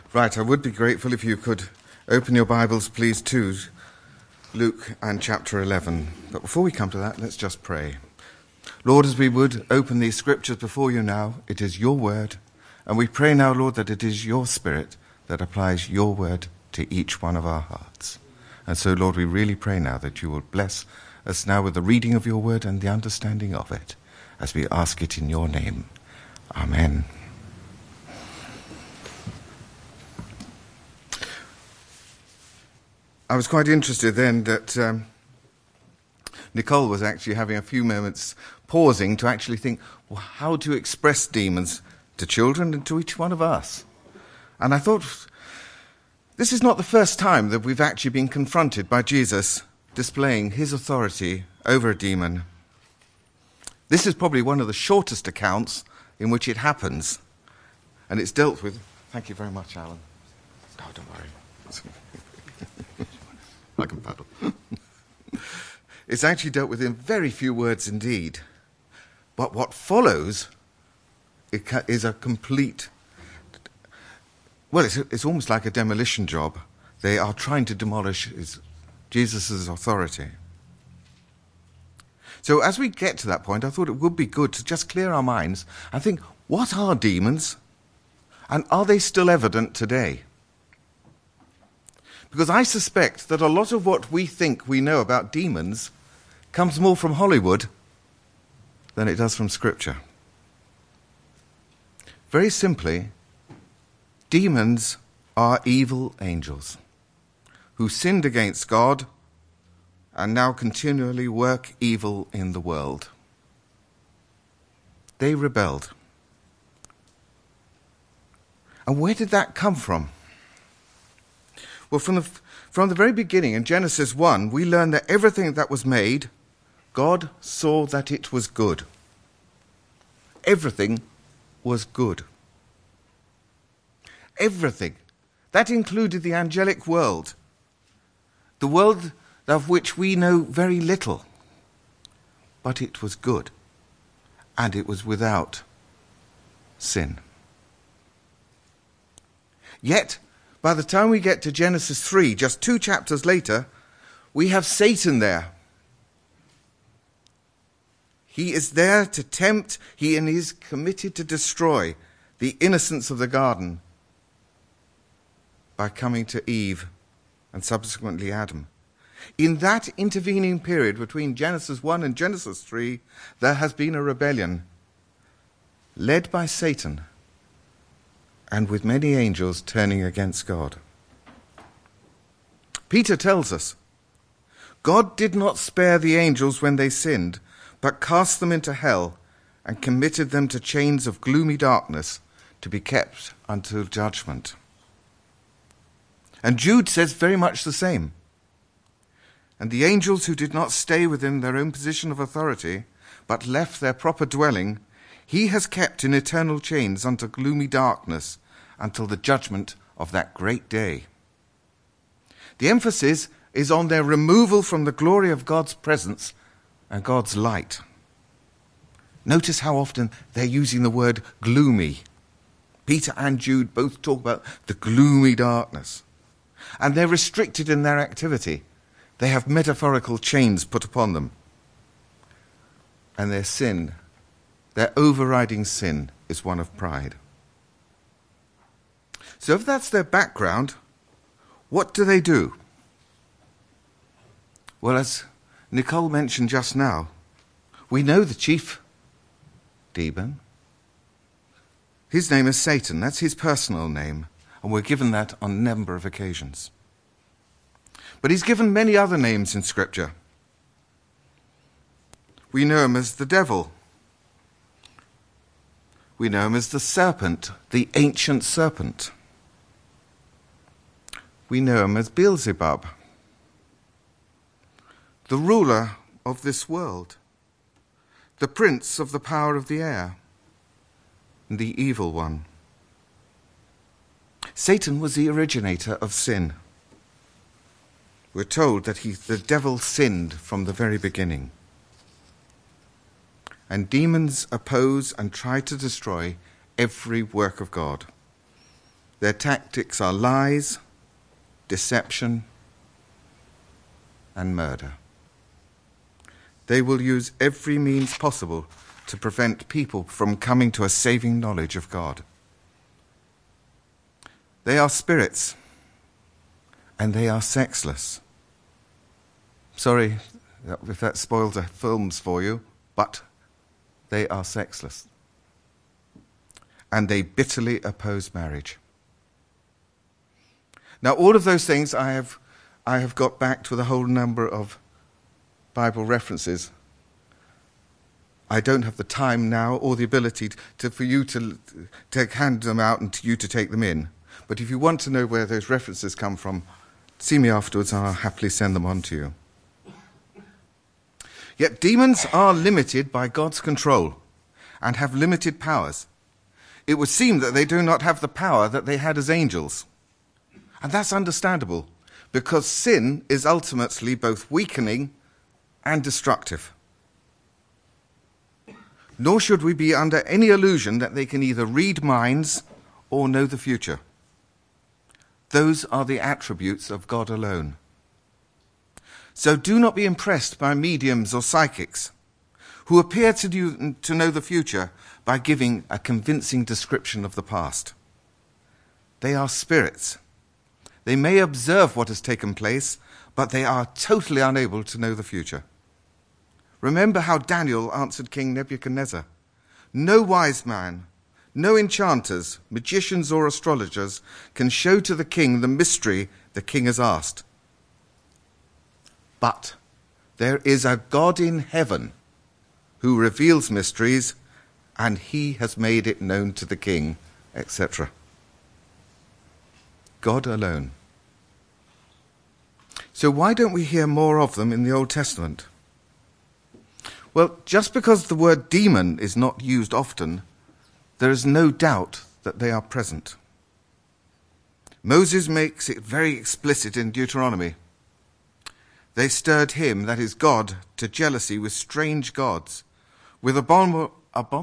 Right, I would be grateful if you could open your Bibles, please, to Luke and chapter 11. But before we come to that, let's just pray. Lord, as we would open these scriptures before you now, it is your word. And we pray now, Lord, that it is your Spirit that applies your word to each one of our hearts. And so, Lord, we really pray now that you will bless us now with the reading of your word and the understanding of it, as we ask it in your name. Amen. I was quite interested then that Nicole was actually having a few moments pausing to actually think, well, how to express demons to children and to each one of us. And I thought, this is not the first time that we've actually been confronted by Jesus displaying his authority over a demon. This is probably one of the shortest accounts in which it happens. And it's dealt with. Thank you very much, Alan. No, don't worry. I can paddle. It's actually dealt with in very few words indeed. But what follows is a complete... Well, it's almost like a demolition job. They are trying to demolish Jesus' authority. So as we get to that point, I thought it would be good to just clear our minds and think, what are demons? And are they still evident today? Because I suspect that a lot of what we think we know about demons comes more from Hollywood than it does from Scripture. Very simply, demons are evil angels who sinned against God and now continually work evil in the world. They rebelled. And where did that come from? Well, from the very beginning, in Genesis 1, we learn that everything that was made, God saw that it was good. Everything was good. Everything. That included the angelic world, the world of which we know very little. But it was good, and it was without sin. Yet, by the time we get to Genesis 3, just 2 chapters later, we have Satan there. He is there to tempt, he is committed to destroy the innocence of the garden by coming to Eve and subsequently Adam. In that intervening period between Genesis 1 and Genesis 3, there has been a rebellion led by Satan, and with many angels turning against God. Peter tells us, God did not spare the angels when they sinned, but cast them into hell and committed them to chains of gloomy darkness to be kept until judgment. And Jude says very much the same. And the angels who did not stay within their own position of authority, but left their proper dwelling, he has kept in eternal chains unto gloomy darkness until the judgment of that great day. The emphasis is on their removal from the glory of God's presence and God's light. Notice how often they're using the word gloomy. Peter and Jude both talk about the gloomy darkness. And they're restricted in their activity. They have metaphorical chains put upon them. And their sin, their overriding sin, is one of pride. So if that's their background, what do they do? Well, as Nicole mentioned just now, we know the chief demon. His name is Satan. That's his personal name. And we're given that on a number of occasions. But he's given many other names in Scripture. We know him as the devil. We know him as the serpent, the ancient serpent. We know him as Beelzebub, the ruler of this world, the prince of the power of the air, and the evil one. Satan was the originator of sin. We're told that the devil sinned from the very beginning. And demons oppose and try to destroy every work of God. Their tactics are lies, deception, and murder. They will use every means possible to prevent people from coming to a saving knowledge of God. They are spirits, and they are sexless. Sorry if that spoils the films for you, but they are sexless. And they bitterly oppose marriage. Now, all of those things I have got back to a whole number of Bible references. I don't have the time now or the ability for you to hand them out and you to take them in. But if you want to know where those references come from, see me afterwards and I'll happily send them on to you. Yet demons are limited by God's control and have limited powers. It would seem that they do not have the power that they had as angels. And that's understandable, because sin is ultimately both weakening and destructive. Nor should we be under any illusion that they can either read minds or know the future. Those are the attributes of God alone. So do not be impressed by mediums or psychics who appear to know the future by giving a convincing description of the past. They are spirits. They may observe what has taken place, but they are totally unable to know the future. Remember how Daniel answered King Nebuchadnezzar. No wise man, no enchanters, magicians or astrologers can show to the king the mystery the king has asked. But there is a God in heaven who reveals mysteries, and he has made it known to the king, etc. God alone. So why don't we hear more of them in the Old Testament? Well, just because the word demon is not used often, there is no doubt that they are present. Moses makes it very explicit in Deuteronomy. They stirred him, that is God, to jealousy with strange gods. With abominable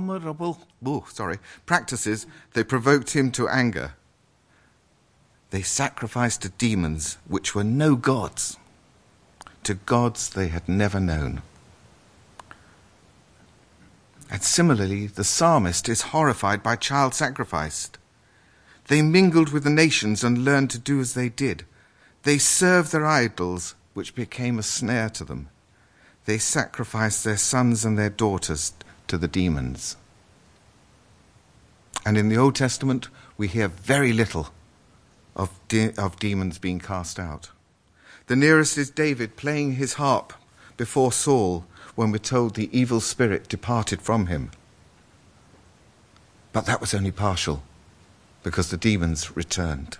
practices, they provoked him to anger. They sacrificed to demons, which were no gods, to gods they had never known. And similarly, the psalmist is horrified by child sacrifice. They mingled with the nations and learned to do as they did. They served their idols, which became a snare to them. They sacrificed their sons and their daughters to the demons. And in the Old Testament, we hear very little of demons being cast out. The nearest is David playing his harp before Saul when we're told the evil spirit departed from him. But that was only partial, because the demons returned.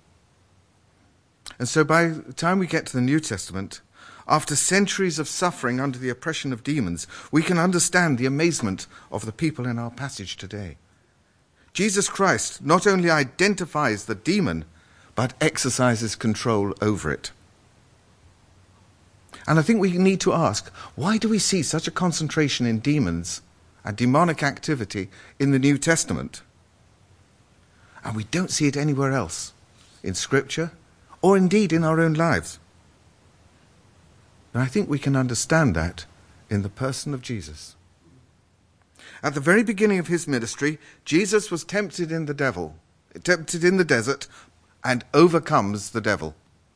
And so by the time we get to the New Testament, after centuries of suffering under the oppression of demons, we can understand the amazement of the people in our passage today. Jesus Christ not only identifies the demon, but exercises control over it. And I think we need to ask, why do we see such a concentration in demons and demonic activity in the New Testament? And we don't see it anywhere else, in Scripture, or indeed in our own lives. And I think we can understand that in the person of Jesus. At the very beginning of his ministry, Jesus was tempted in the desert, and overcomes the devil.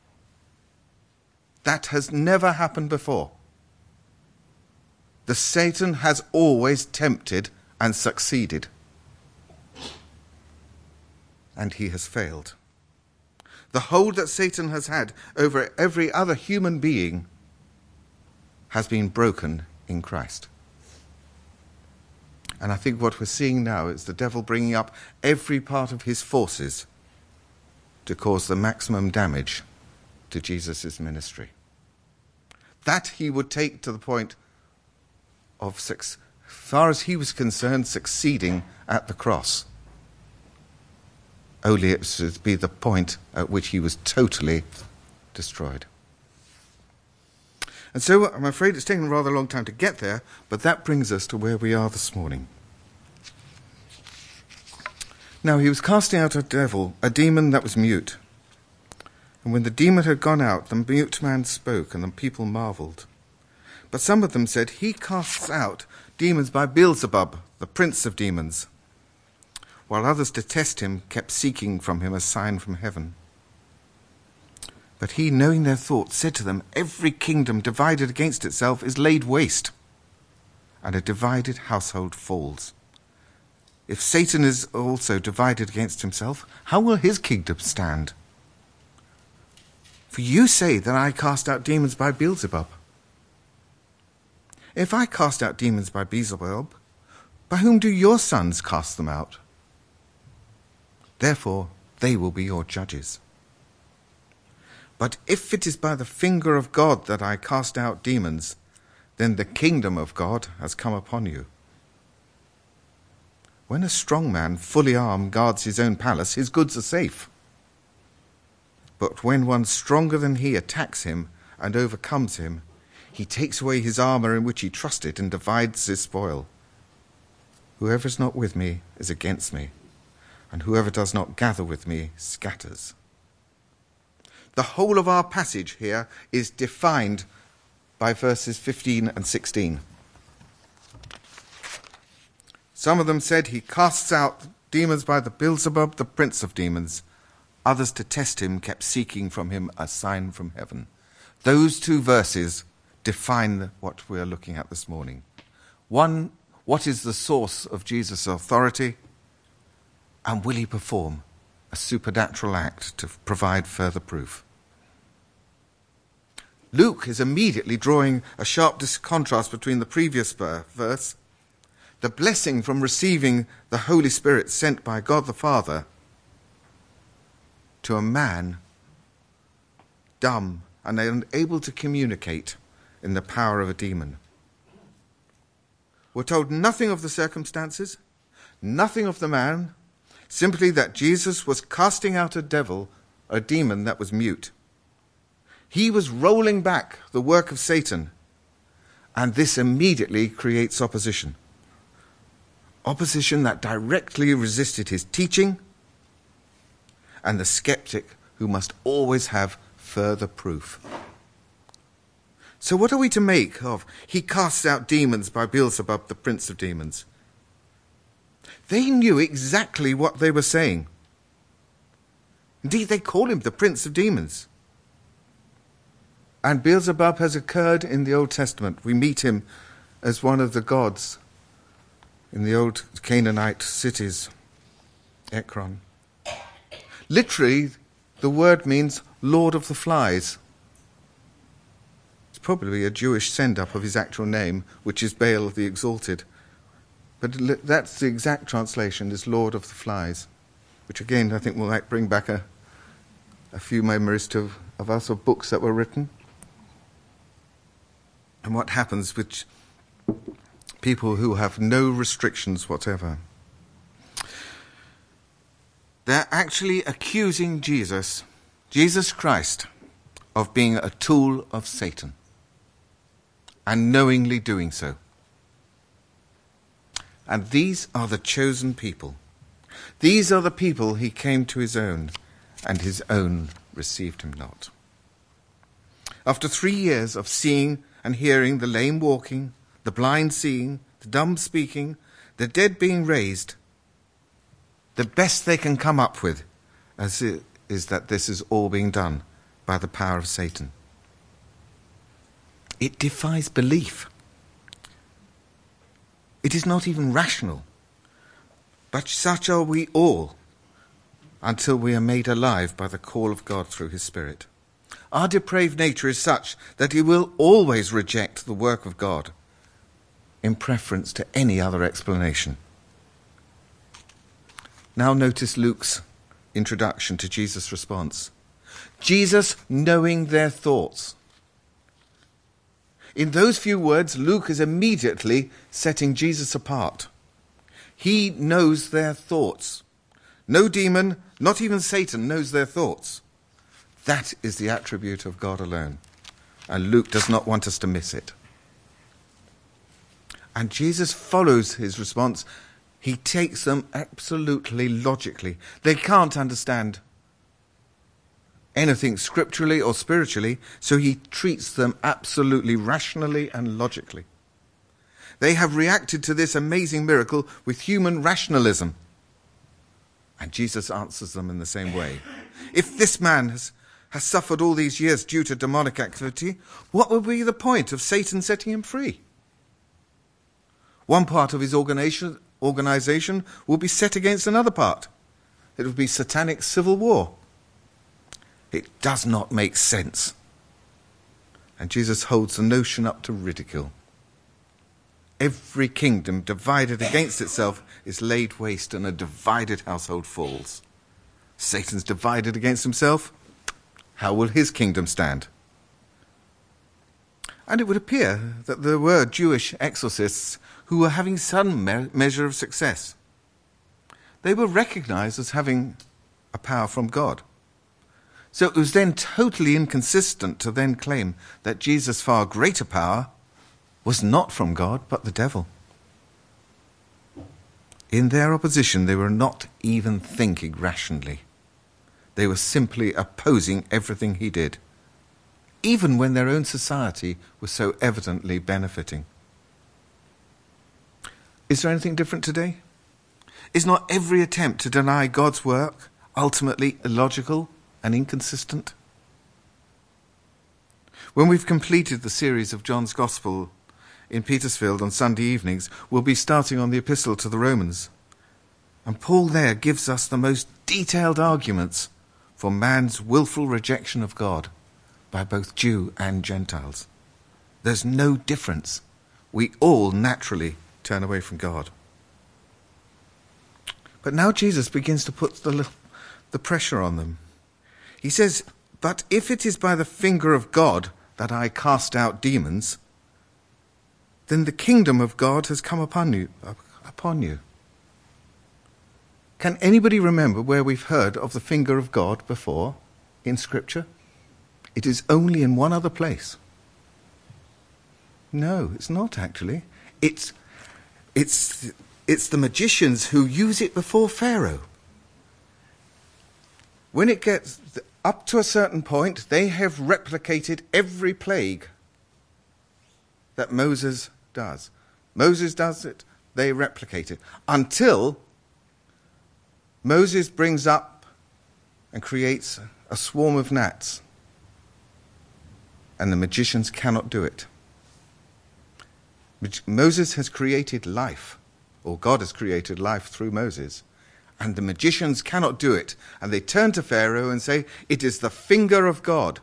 That has never happened before. The Satan has always tempted and succeeded. And he has failed. The hold that Satan has had over every other human being has been broken in Christ. And I think what we're seeing now is the devil bringing up every part of his forces to cause the maximum damage to Jesus' ministry. That he would take to the point of, as far as he was concerned, succeeding at the cross. Only it would be the point at which he was totally destroyed. And so I'm afraid it's taken a rather long time to get there, but that brings us to where we are this morning. Now he was casting out a devil, a demon that was mute. And when the demon had gone out, the mute man spoke, and the people marveled. But some of them said, he casts out demons by Beelzebub, the prince of demons. While others, to test him, kept seeking from him a sign from heaven. But he, knowing their thoughts, said to them, every kingdom divided against itself is laid waste, and a divided household falls. If Satan is also divided against himself, how will his kingdom stand? For you say that I cast out demons by Beelzebub. If I cast out demons by Beelzebub, by whom do your sons cast them out? Therefore they will be your judges. But if it is by the finger of God that I cast out demons, then the kingdom of God has come upon you. When a strong man, fully armed, guards his own palace, his goods are safe. But when one stronger than he attacks him and overcomes him, he takes away his armor in which he trusted and divides his spoil. Whoever is not with me is against me, and whoever does not gather with me scatters. The whole of our passage here is defined by verses 15 and 16. Some of them said he casts out demons by the Beelzebub, the prince of demons. Others, to test him, kept seeking from him a sign from heaven. Those two verses define what we are looking at this morning. One, what is the source of Jesus' authority? And will he perform a supernatural act to provide further proof? Luke is immediately drawing a sharp contrast between the previous verse, the blessing from receiving the Holy Spirit sent by God the Father, to a man dumb and unable to communicate in the power of a demon. We're told nothing of the circumstances, nothing of the man, simply that Jesus was casting out a devil, a demon that was mute. He was rolling back the work of Satan, and this immediately creates opposition. Opposition that directly resisted his teaching, and the skeptic who must always have further proof. So what are we to make of he casts out demons by Beelzebub, the prince of demons? They knew exactly what they were saying. Indeed, they call him the prince of demons. And Beelzebub has occurred in the Old Testament. We meet him as one of the gods in the old Canaanite cities, Ekron. Literally, the word means Lord of the Flies. It's probably a Jewish send-up of his actual name, which is Baal the Exalted. But that's the exact translation, is Lord of the Flies, which again I think will bring back a few memories of us, of books that were written. And what happens with people who have no restrictions whatever. They're actually accusing Jesus Christ, of being a tool of Satan, and knowingly doing so. And these are the chosen people. These are the people he came to his own, and his own received him not. After 3 years of seeing and hearing, the lame walking, the blind seeing, the dumb speaking, the dead being raised, the best they can come up with is that this is all being done by the power of Satan. It defies belief. It is not even rational. But such are we all until we are made alive by the call of God through his Spirit. Our depraved nature is such that it will always reject the work of God in preference to any other explanation. Now notice Luke's introduction to Jesus' response. Jesus knowing their thoughts. In those few words, Luke is immediately setting Jesus apart. He knows their thoughts. No demon, not even Satan, knows their thoughts. That is the attribute of God alone. And Luke does not want us to miss it. And Jesus follows his response He takes them absolutely logically. They can't understand anything scripturally or spiritually, so he treats them absolutely rationally and logically. They have reacted to this amazing miracle with human rationalism. And Jesus answers them in the same way. If this man has suffered all these years due to demonic activity, what would be the point of Satan setting him free? One part of his organization will be set against another part. It will be satanic civil war. It does not make sense. And Jesus holds the notion up to ridicule. Every kingdom divided against itself is laid waste, and a divided household falls. Satan's divided against himself. How will his kingdom stand? And it would appear that there were Jewish exorcists who were having some measure of success. They were recognized as having a power from God. So it was then totally inconsistent to then claim that Jesus' far greater power was not from God, but the devil. In their opposition, they were not even thinking rationally. They were simply opposing everything he did, even when their own society was so evidently benefiting. Is there anything different today? Is not every attempt to deny God's work ultimately illogical and inconsistent? When we've completed the series of John's Gospel in Petersfield on Sunday evenings, we'll be starting on the Epistle to the Romans. And Paul there gives us the most detailed arguments for man's willful rejection of God by both Jew and Gentiles. There's no difference. We all naturally turn away from God. But now Jesus begins to put the pressure on them. He says, "But if it is by the finger of God that I cast out demons, then the kingdom of God has come upon you. Can anybody remember where we've heard of the finger of God before in Scripture? It is only in one other place. No, it's not actually. It's the magicians who use it before Pharaoh. When it gets up to a certain point, they have replicated every plague that Moses does. Moses does it, they replicate it, until Moses brings up and creates a swarm of gnats, and the magicians cannot do it. Moses has created life, or God has created life through Moses, and the magicians cannot do it, and they turn to Pharaoh and say, "It is the finger of God."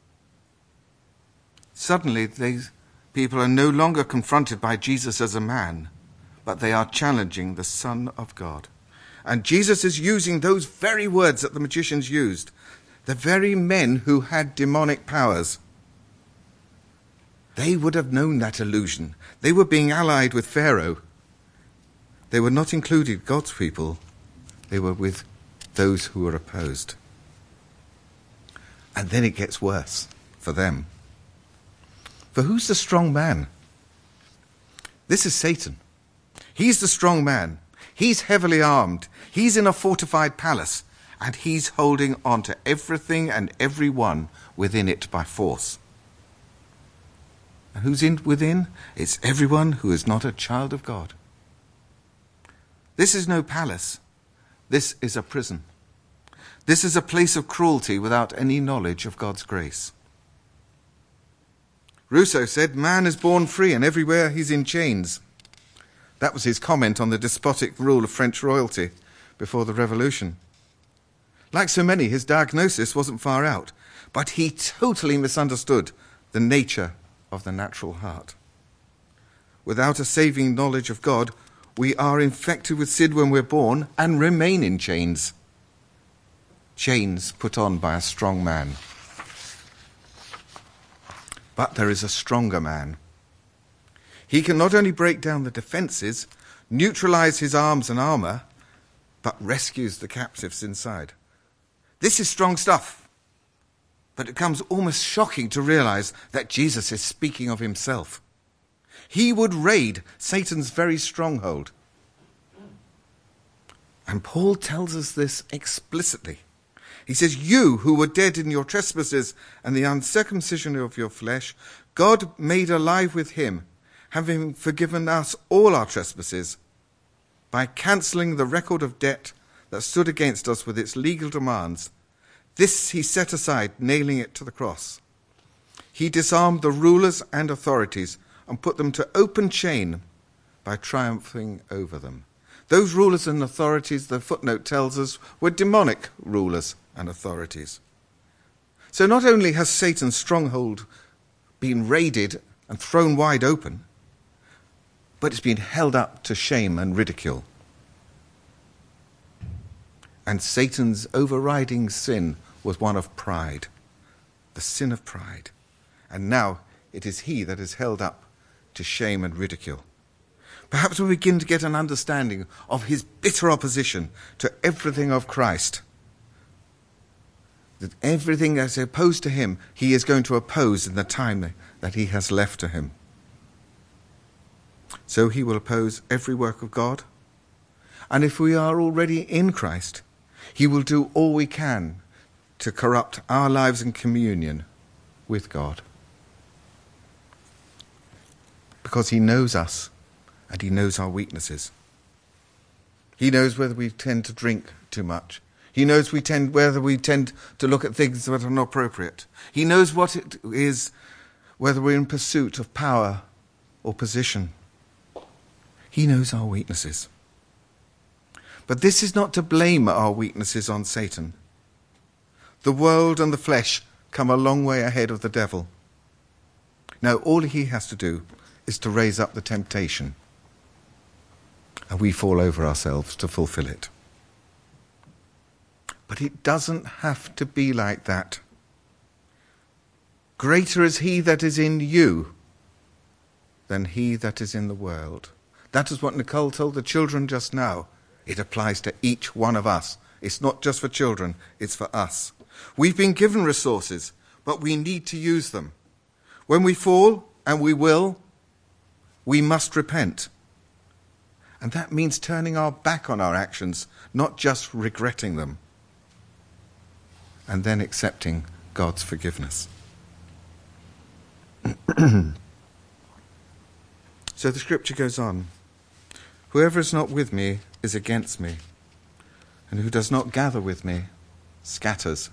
Suddenly, these people are no longer confronted by Jesus as a man, but they are challenging the Son of God. And Jesus is using those very words that the magicians used, the very men who had demonic powers. They would have known that illusion. They were being allied with Pharaoh. They were not included God's people. They were with those who were opposed. And then it gets worse for them. For who's the strong man? This is Satan. He's the strong man. He's heavily armed. He's in a fortified palace. And he's holding on to everything and everyone within it by force. And who's within? It's everyone who is not a child of God. This is no palace. This is a prison. This is a place of cruelty without any knowledge of God's grace. Rousseau said, "Man is born free and everywhere he's in chains." That was his comment on the despotic rule of French royalty before the Revolution. Like so many, his diagnosis wasn't far out, but he totally misunderstood the nature of the natural heart. Without a saving knowledge of God, we are infected with sin when we're born and remain in chains. Chains put on by a strong man. But there is a stronger man. He can not only break down the defenses, neutralize his arms and armor, but rescues the captives inside. This is strong stuff. But it becomes almost shocking to realize that Jesus is speaking of himself. He would raid Satan's very stronghold. And Paul tells us this explicitly. He says, you who were dead in your trespasses and the uncircumcision of your flesh, God made alive with him, having forgiven us all our trespasses, by cancelling the record of debt that stood against us with its legal demands. This he set aside, nailing it to the cross. He disarmed the rulers and authorities and put them to open shame by triumphing over them. Those rulers and authorities, the footnote tells us, were demonic rulers and authorities. So not only has Satan's stronghold been raided and thrown wide open, but it's been held up to shame and ridicule. And Satan's overriding sin was one of pride, the sin of pride. And now it is he that is held up to shame and ridicule. Perhaps we begin to get an understanding of his bitter opposition to everything of Christ. That everything that's opposed to him, he is going to oppose in the time that he has left to him. So he will oppose every work of God. And if we are already in Christ, he will do all we can to corrupt our lives in communion with God. Because he knows us and he knows our weaknesses. He knows whether we tend to drink too much. He knows whether we tend to look at things that are not appropriate. He knows what it is, whether we're in pursuit of power or position. He knows our weaknesses. But this is not to blame our weaknesses on Satan. The world and the flesh come a long way ahead of the devil. Now, all he has to do is to raise up the temptation, and we fall over ourselves to fulfill it. But it doesn't have to be like that. Greater is he that is in you than he that is in the world. That is what Nicole told the children just now. It applies to each one of us. It's not just for children, it's for us. We've been given resources, but we need to use them. When we fall, and we will, we must repent. And that means turning our back on our actions, not just regretting them. And then accepting God's forgiveness. So the scripture goes on. Whoever is not with me is against me, and who does not gather with me scatters.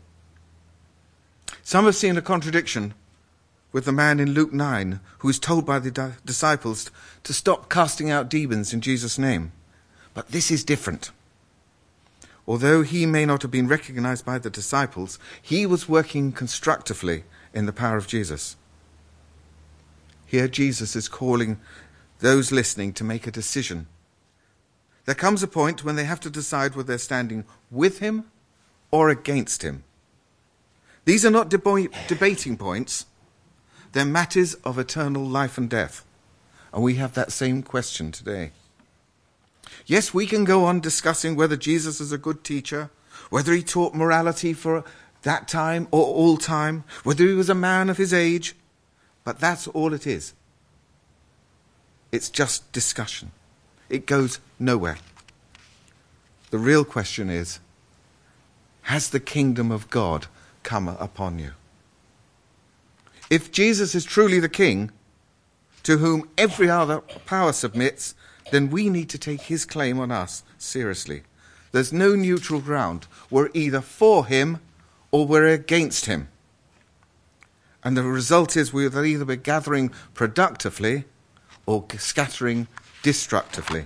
Some have seen a contradiction with the man in Luke 9 who is told by the disciples to stop casting out demons in Jesus' name. But this is different. Although he may not have been recognized by the disciples, he was working constructively in the power of Jesus. Here Jesus is calling those listening to make a decision. There comes a point when they have to decide whether they're standing with him or against him. These are not debating points. They're matters of eternal life and death. And we have that same question today. Yes, we can go on discussing whether Jesus is a good teacher, whether he taught morality for that time or all time, whether he was a man of his age, but that's all it is. It's just discussion. It goes nowhere. The real question is, has the kingdom of God come upon you? If Jesus is truly the king, to whom every other power submits, then we need to take his claim on us seriously. There's no neutral ground. We're either for him or we're against him. And the result is we'll either be gathering productively or scattering destructively.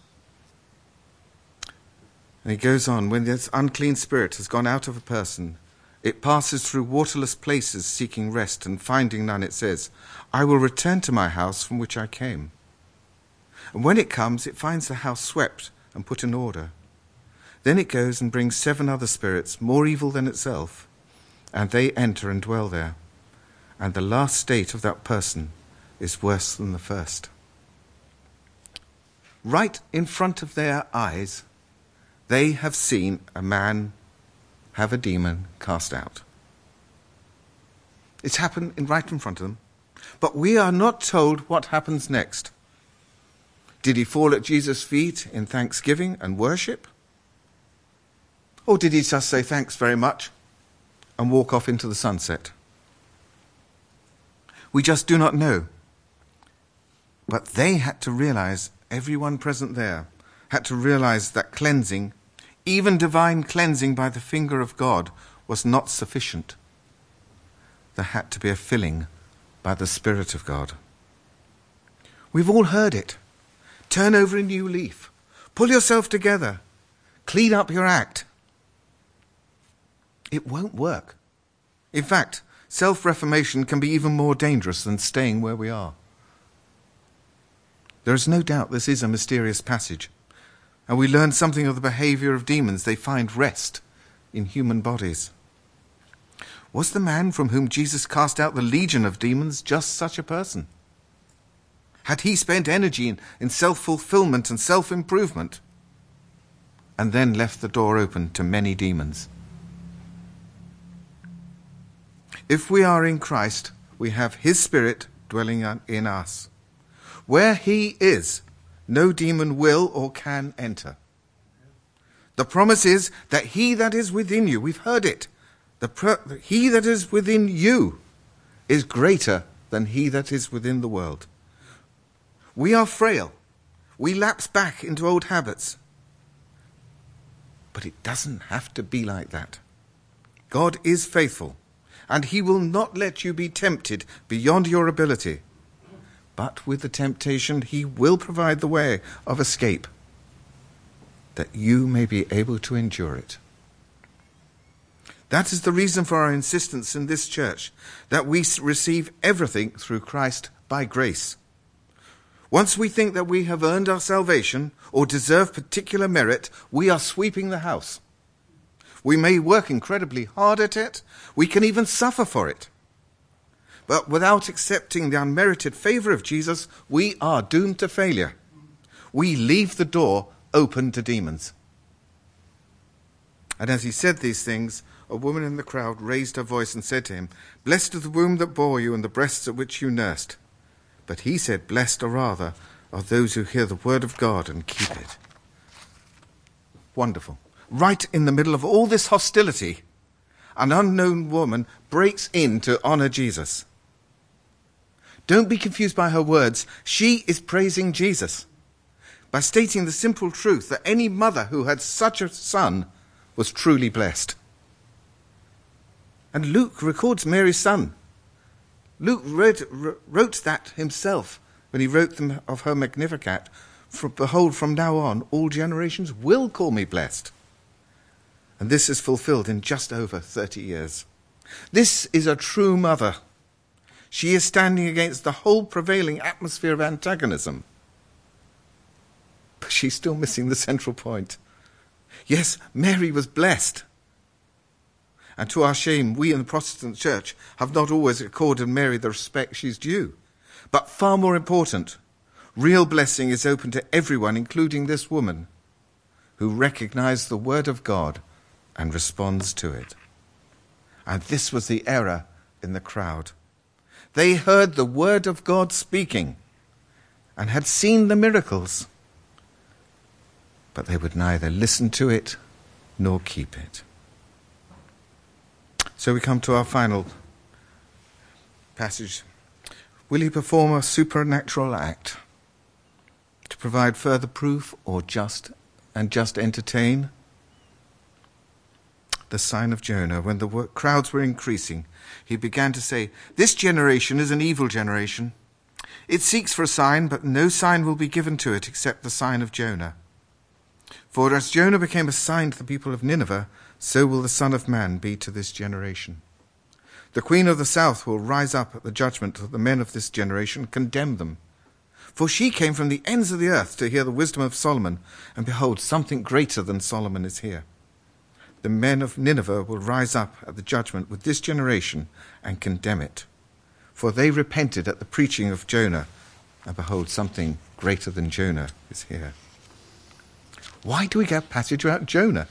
And he goes on, when this unclean spirit has gone out of a person, it passes through waterless places seeking rest, and finding none, it says, I will return to my house from which I came. And when it comes, it finds the house swept and put in order. Then it goes and brings 7 other spirits, more evil than itself, and they enter and dwell there. And the last state of that person is worse than the first. Right in front of their eyes, they have seen a man have a demon cast out. It's happened right in front of them. But we are not told what happens next. Did he fall at Jesus' feet in thanksgiving and worship? Or did he just say thanks very much and walk off into the sunset? We just do not know. But they had to realize, everyone present there had to realize that cleansing, even divine cleansing by the finger of God, was not sufficient. There had to be a filling by the Spirit of God. We've all heard it. Turn over a new leaf. Pull yourself together. Clean up your act. It won't work. In fact, self-reformation can be even more dangerous than staying where we are. There is no doubt this is a mysterious passage, and we learn something of the behavior of demons. They find rest in human bodies. Was the man from whom Jesus cast out the legion of demons just such a person? Had he spent energy in self-fulfillment and self-improvement, and then left the door open to many demons? If we are in Christ, we have his Spirit dwelling in us. Where he is, no demon will or can enter. The promise is that he that is within you, we've heard it, he that is within you is greater than he that is within the world. We are frail. We lapse back into old habits. But it doesn't have to be like that. God is faithful, and he will not let you be tempted beyond your ability. But with the temptation, he will provide the way of escape, that you may be able to endure it. That is the reason for our insistence in this church, that we receive everything through Christ by grace. Once we think that we have earned our salvation or deserve particular merit, we are sweeping the house. We may work incredibly hard at it. We can even suffer for it. But without accepting the unmerited favor of Jesus, we are doomed to failure. We leave the door open to demons. And as he said these things, a woman in the crowd raised her voice and said to him, "Blessed is the womb that bore you and the breasts at which you nursed." But he said, "Blessed are rather are those who hear the word of God and keep it." Wonderful. Right in the middle of all this hostility, an unknown woman breaks in to honor Jesus. Don't be confused by her words. She is praising Jesus by stating the simple truth that any mother who had such a son was truly blessed. And Luke records Mary's son. Luke wrote that himself when he wrote them of her Magnificat. Behold, from now on, all generations will call me blessed. And this is fulfilled in just over 30 years. This is a true mother. She is standing against the whole prevailing atmosphere of antagonism. But she's still missing the central point. Yes, Mary was blessed. And to our shame, we in the Protestant Church have not always accorded Mary the respect she's due. But far more important, real blessing is open to everyone, including this woman, who recognized the word of God and responds to it. And this was the error in the crowd. They heard the word of God speaking and had seen the miracles, but they would neither listen to it nor keep it. So we come to our final passage. Will he perform a supernatural act to provide further proof, or just entertain? The sign of Jonah. When the crowds were increasing, he began to say, "This generation is an evil generation. It seeks for a sign, but no sign will be given to it except the sign of Jonah. For as Jonah became a sign to the people of Nineveh, so will the Son of Man be to this generation. The Queen of the South will rise up at the judgment of the men of this generation and condemn them. For she came from the ends of the earth to hear the wisdom of Solomon, and behold, something greater than Solomon is here. The men of Nineveh will rise up at the judgment with this generation and condemn it. For they repented at the preaching of Jonah, and behold, something greater than Jonah is here." Why do we get a passage about Jonah?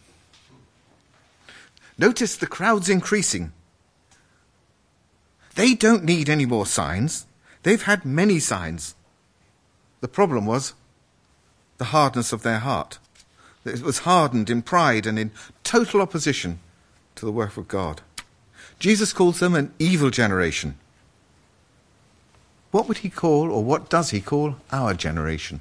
Notice the crowd's increasing. They don't need any more signs. They've had many signs. The problem was the hardness of their heart. It was hardened in pride and in total opposition to the work of God. Jesus calls them an evil generation. What would he call, or what does he call, our generation?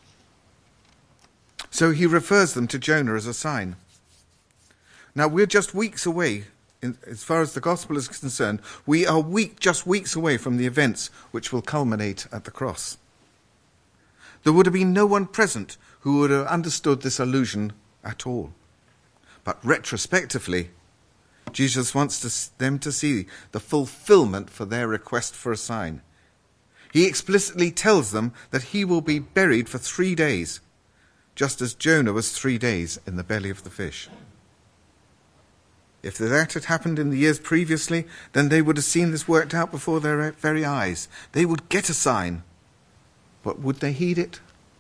So he refers them to Jonah as a sign. Now we're just weeks away, as far as the gospel is concerned, we are just weeks away from the events which will culminate at the cross. There would have been no one present who would have understood this allusion at all. But retrospectively, Jesus wants them to see the fulfillment for their request for a sign. He explicitly tells them that he will be buried for 3 days, just as Jonah was 3 days in the belly of the fish. If that had happened in the years previously, then they would have seen this worked out before their very eyes. They would get a sign. But would they heed it?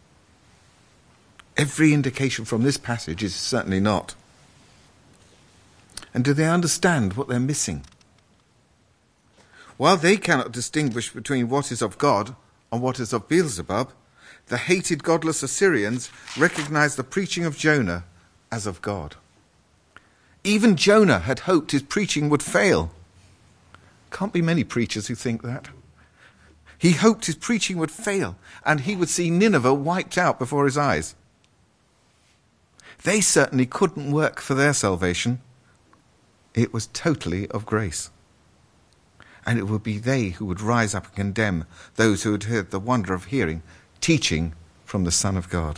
Every indication from this passage is certainly not. And do they understand what they're missing? While they cannot distinguish between what is of God and what is of Beelzebub, the hated godless Assyrians recognize the preaching of Jonah as of God. Even Jonah had hoped his preaching would fail. Can't be many preachers who think that. He hoped his preaching would fail and he would see Nineveh wiped out before his eyes. They certainly couldn't work for their salvation. It was totally of grace. And it would be they who would rise up and condemn those who had heard the wonder of hearing teaching from the Son of God,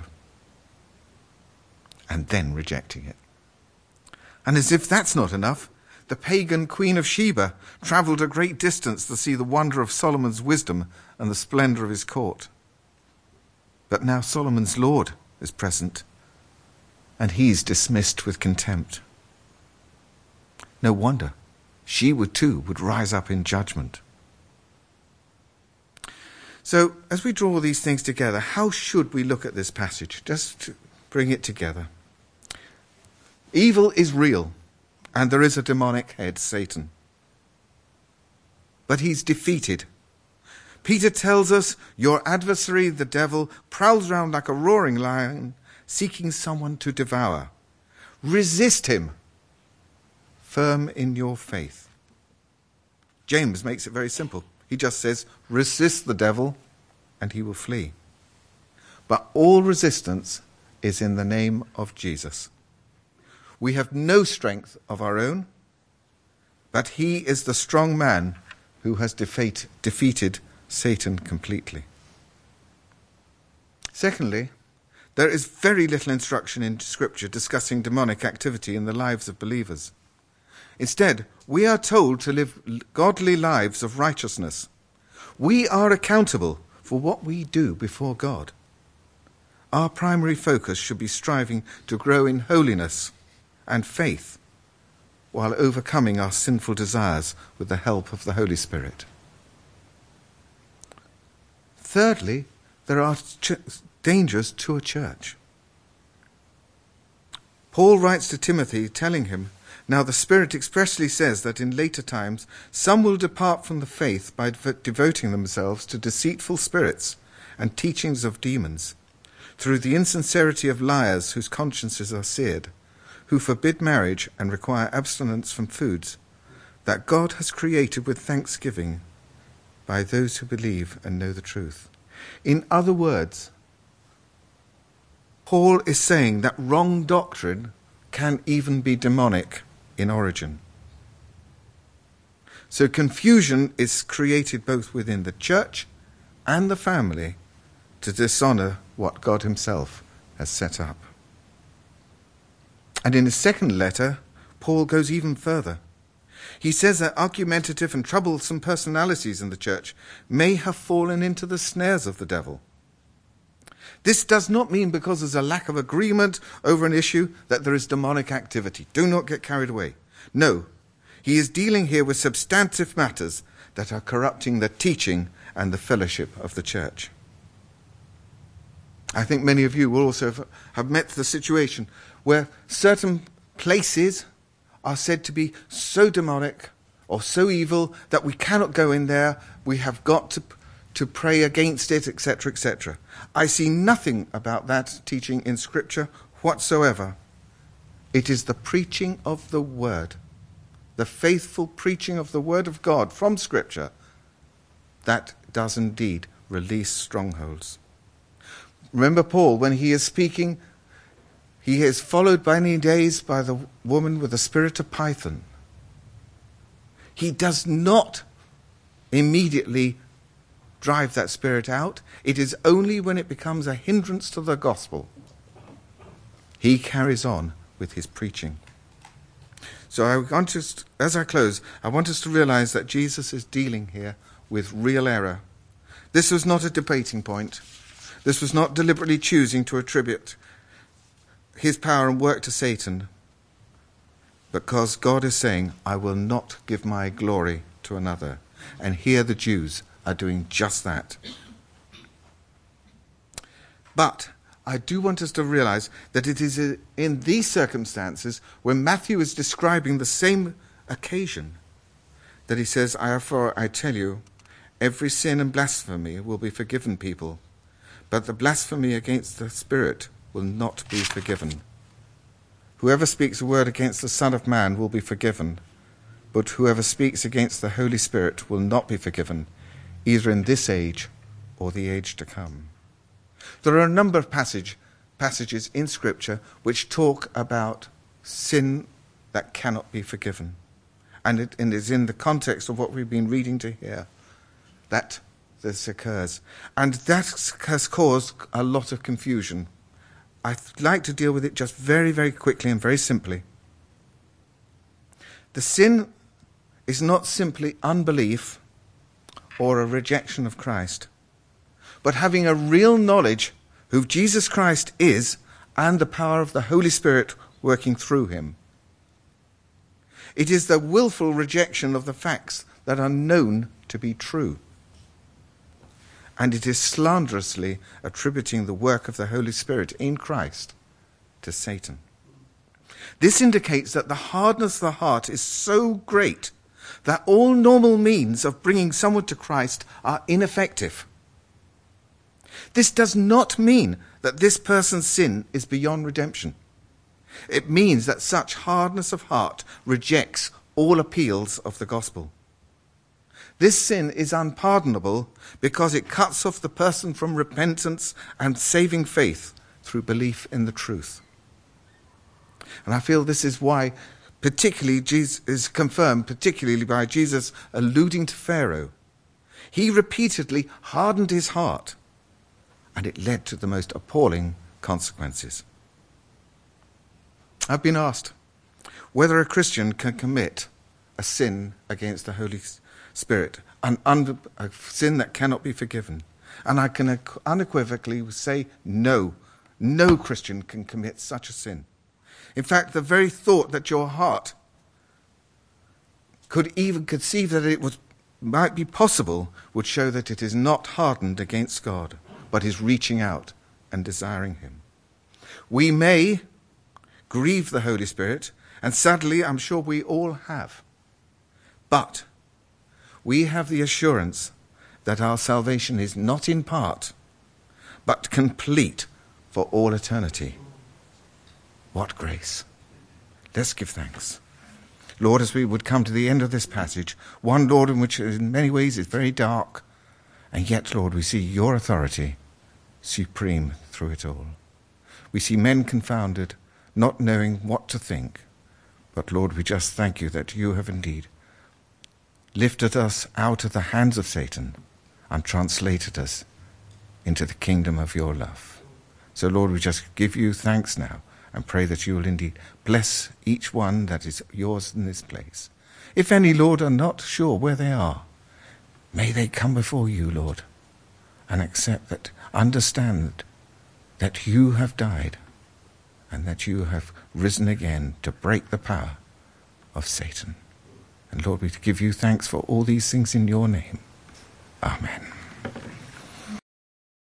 and then rejecting it. And as if that's not enough, the pagan Queen of Sheba travelled a great distance to see the wonder of Solomon's wisdom and the splendour of his court. But now Solomon's Lord is present, and he's dismissed with contempt. No wonder she would rise up in judgment. So, as we draw these things together, how should we look at this passage? Just to bring it together. Evil is real, and there is a demonic head, Satan. But he's defeated. Peter tells us, your adversary, the devil, prowls around like a roaring lion, seeking someone to devour. Resist him, firm in your faith. James makes it very simple. He just says, resist the devil, and he will flee. But all resistance is in the name of Jesus. We have no strength of our own, but he is the strong man who has defeated Satan completely. Secondly, there is very little instruction in Scripture discussing demonic activity in the lives of believers. Instead, we are told to live godly lives of righteousness. We are accountable for what we do before God. Our primary focus should be striving to grow in holiness and faith while overcoming our sinful desires with the help of the Holy Spirit. Thirdly, there are dangers to a church. Paul writes to Timothy telling him, now the Spirit expressly says that in later times some will depart from the faith by devoting themselves to deceitful spirits and teachings of demons, through the insincerity of liars whose consciences are seared, who forbid marriage and require abstinence from foods that God has created with thanksgiving by those who believe and know the truth. In other words, Paul is saying that wrong doctrine can even be demonic in origin. So confusion is created both within the church and the family to dishonour what God himself has set up. And in his second letter, Paul goes even further. He says that argumentative and troublesome personalities in the church may have fallen into the snares of the devil. This does not mean because there's a lack of agreement over an issue that there is demonic activity. Do not get carried away. No, he is dealing here with substantive matters that are corrupting the teaching and the fellowship of the church. I think many of you will also have met the situation where certain places are said to be so demonic or so evil that we cannot go in there. We have got to pray against it, etc., etc. I see nothing about that teaching in Scripture whatsoever. It is the preaching of the word, the faithful preaching of the word of God from Scripture, that does indeed release strongholds. Remember Paul, when he is speaking, he is followed by many days by the woman with the spirit of Python. He does not immediately drive that spirit out. It is only when it becomes a hindrance to the gospel he carries on with his preaching. So as I close, I want us to realize that Jesus is dealing here with real error. This was not a debating point. This was not deliberately choosing to attribute his power and work to Satan, because God is saying, I will not give my glory to another. And here the Jews are doing just that. But I do want us to realize that it is in these circumstances, when Matthew is describing the same occasion, that he says, therefore I tell you, every sin and blasphemy will be forgiven people, but the blasphemy against the Spirit will not be forgiven. Whoever speaks a word against the Son of Man will be forgiven, but whoever speaks against the Holy Spirit will not be forgiven, either in this age or the age to come. There are a number of passages in Scripture which talk about sin that cannot be forgiven. And it is in the context of what we've been reading to here that this occurs. And that has caused a lot of confusion. I'd like to deal with it just very, very quickly and very simply. The sin is not simply unbelief or a rejection of Christ, but having a real knowledge who Jesus Christ is and the power of the Holy Spirit working through him. It is the willful rejection of the facts that are known to be true. And it is slanderously attributing the work of the Holy Spirit in Christ to Satan. This indicates that the hardness of the heart is so great that all normal means of bringing someone to Christ are ineffective. This does not mean that this person's sin is beyond redemption. It means that such hardness of heart rejects all appeals of the gospel. This sin is unpardonable because it cuts off the person from repentance and saving faith through belief in the truth. And I feel this is why particularly Jesus is confirmed, particularly by Jesus alluding to Pharaoh. He repeatedly hardened his heart, and it led to the most appalling consequences. I've been asked whether a Christian can commit a sin against the Holy Spirit, a sin that cannot be forgiven. And I can unequivocally say no. No Christian can commit such a sin. In fact, the very thought that your heart could even conceive that it might be possible would show that it is not hardened against God, but is reaching out and desiring him. We may grieve the Holy Spirit, and sadly, I'm sure we all have. But we have the assurance that our salvation is not in part, but complete for all eternity. What grace! Let's give thanks. Lord, as we would come to the end of this passage, one, Lord, in which in many ways is very dark, and yet, Lord, we see your authority supreme through it all. We see men confounded, not knowing what to think. But, Lord, we just thank you that you have indeed lifted us out of the hands of Satan and translated us into the kingdom of your love. So, Lord, we just give you thanks now and pray that you will indeed bless each one that is yours in this place. If any, Lord, are not sure where they are, may they come before you, Lord, and accept that, understand that you have died and that you have risen again to break the power of Satan. And Lord, we give you thanks for all these things in your name. Amen.